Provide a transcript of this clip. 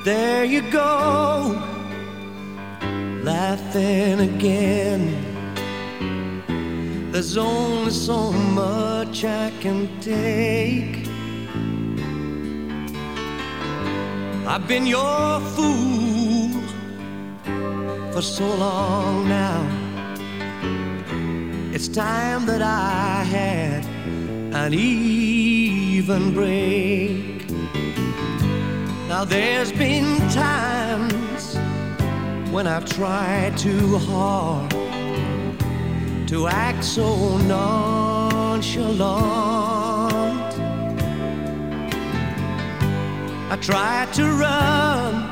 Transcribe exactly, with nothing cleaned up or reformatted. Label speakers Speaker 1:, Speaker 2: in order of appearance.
Speaker 1: there you go, laughing again. There's only so much I can take. I've been your fool for so long now. It's time that I had an even break. Now there's been times when I've tried too hard to act so nonchalant. I tried to run